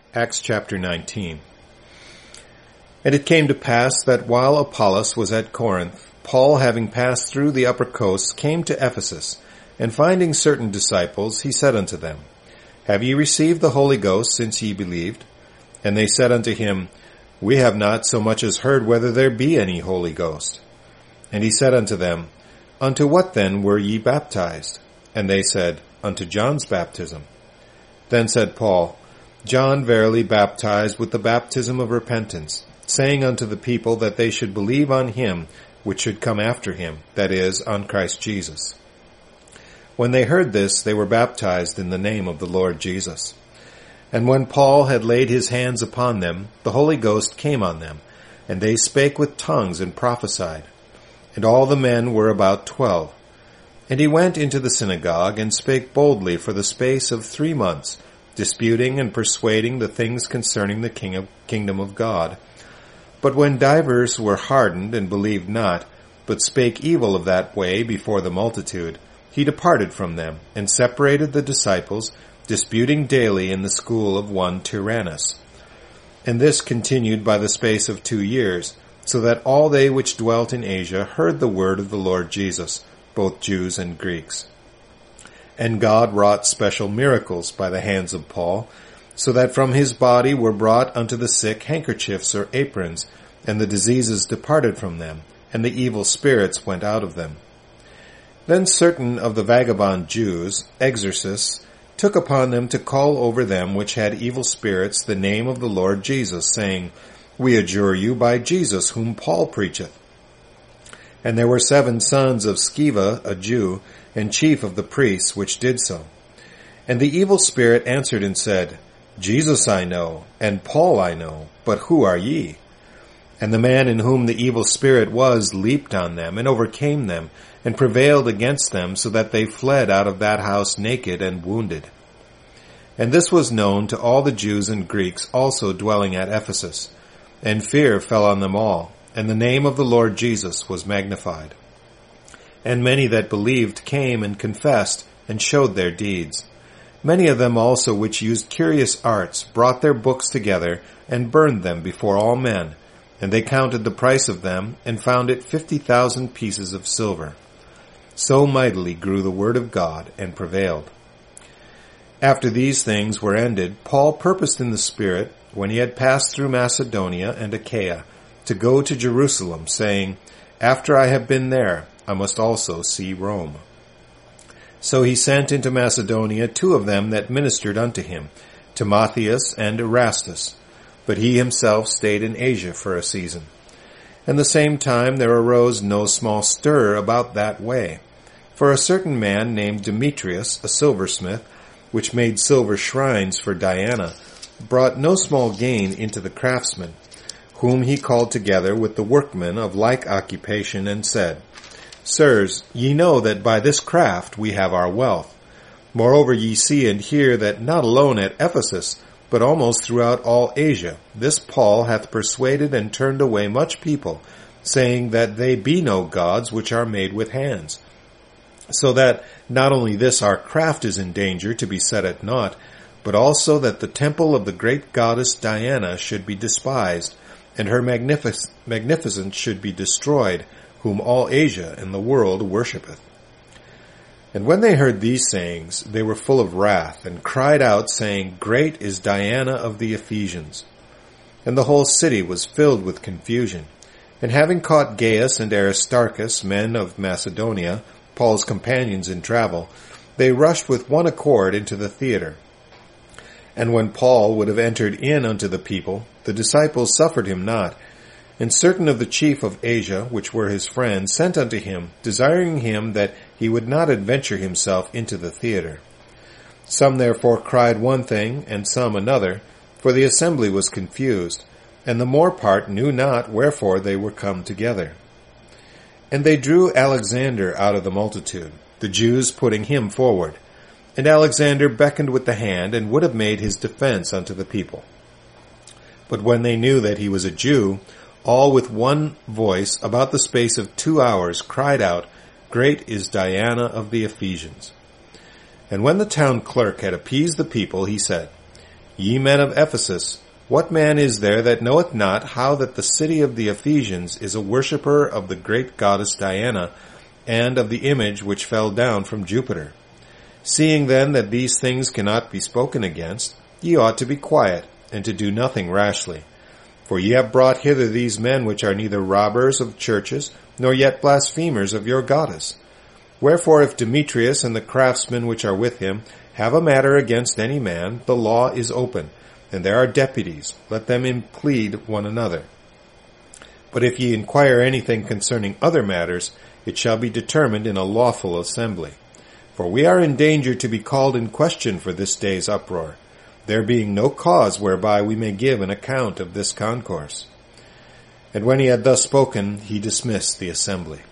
Acts chapter 19. And it came to pass that while Apollos was at Corinth, Paul, having passed through the upper coasts, came to Ephesus, and finding certain disciples, he said unto them, Have ye received the Holy Ghost since ye believed? And they said unto him, We have not so much as heard whether there be any Holy Ghost. And he said unto them, Unto what then were ye baptized? And they said, Unto John's baptism. Then said Paul, John verily baptized with the baptism of repentance, saying unto the people that they should believe on him which should come after him, that is, on Christ Jesus. When they heard this, they were baptized in the name of the Lord Jesus. And when Paul had laid his hands upon them, the Holy Ghost came on them, and they spake with tongues and prophesied. And all the men were about 12. And he went into the synagogue, and spake boldly for the space of 3 months, disputing and persuading the things concerning the kingdom of God. But when divers were hardened and believed not, but spake evil of that way before the multitude, he departed from them, and separated the disciples, disputing daily in the school of one Tyrannus. And this continued by the space of 2 years, so that all they which dwelt in Asia heard the word of the Lord Jesus, both Jews and Greeks. And God wrought special miracles by the hands of Paul, so that from his body were brought unto the sick handkerchiefs or aprons, and the diseases departed from them, and the evil spirits went out of them. Then certain of the vagabond Jews, exorcists, took upon them to call over them which had evil spirits the name of the Lord Jesus, saying, We adjure you by Jesus whom Paul preacheth. And there were 7 sons of Sceva, a Jew, and chief of the priests, which did so. And the evil spirit answered and said, Jesus I know, and Paul I know, but who are ye? And the man in whom the evil spirit was leaped on them, and overcame them, and prevailed against them, so that they fled out of that house naked and wounded. And this was known to all the Jews and Greeks also dwelling at Ephesus, and fear fell on them all, and the name of the Lord Jesus was magnified. And many that believed came and confessed, and showed their deeds. Many of them also which used curious arts brought their books together, and burned them before all men. And they counted the price of them, and found it 50,000 pieces of silver. So mightily grew the word of God, and prevailed. After these things were ended, Paul purposed in the Spirit, when he had passed through Macedonia and Achaia, to go to Jerusalem, saying, After I have been there, I must also see Rome. So he sent into Macedonia 2 of them that ministered unto him, Timotheus and Erastus. But he himself stayed in Asia for a season. And the same time there arose no small stir about that way. For a certain man named Demetrius, a silversmith, which made silver shrines for Diana, brought no small gain into the craftsmen, whom he called together with the workmen of like occupation, and said, Sirs, ye know that by this craft we have our wealth. Moreover ye see and hear that not alone at Ephesus, but almost throughout all Asia, this Paul hath persuaded and turned away much people, saying that they be no gods which are made with hands. So that not only this our craft is in danger to be set at naught, but also that the temple of the great goddess Diana should be despised, and her magnificence should be destroyed, whom all Asia and the world worshippeth. And when they heard these sayings, they were full of wrath, and cried out, saying, Great is Diana of the Ephesians. And the whole city was filled with confusion. And having caught Gaius and Aristarchus, men of Macedonia, Paul's companions in travel, they rushed with one accord into the theater. And when Paul would have entered in unto the people, the disciples suffered him not. And certain of the chief of Asia, which were his friends, sent unto him, desiring him that he would not adventure himself into the theater. Some therefore cried one thing, and some another, for the assembly was confused, and the more part knew not wherefore they were come together. And they drew Alexander out of the multitude, the Jews putting him forward. And Alexander beckoned with the hand, and would have made his defense unto the people. But when they knew that he was a Jew, all with one voice, about the space of 2 hours, cried out, Great is Diana of the Ephesians. And when the town clerk had appeased the people, he said, Ye men of Ephesus, what man is there that knoweth not how that the city of the Ephesians is a worshipper of the great goddess Diana, and of the image which fell down from Jupiter? Seeing then that these things cannot be spoken against, ye ought to be quiet, and to do nothing rashly. For ye have brought hither these men which are neither robbers of churches, nor yet blasphemers of your goddess. Wherefore if Demetrius and the craftsmen which are with him have a matter against any man, the law is open, and there are deputies, let them implead one another. But if ye inquire anything concerning other matters, it shall be determined in a lawful assembly. For we are in danger to be called in question for this day's uproar, there being no cause whereby we may give an account of this concourse. And when he had thus spoken, he dismissed the assembly.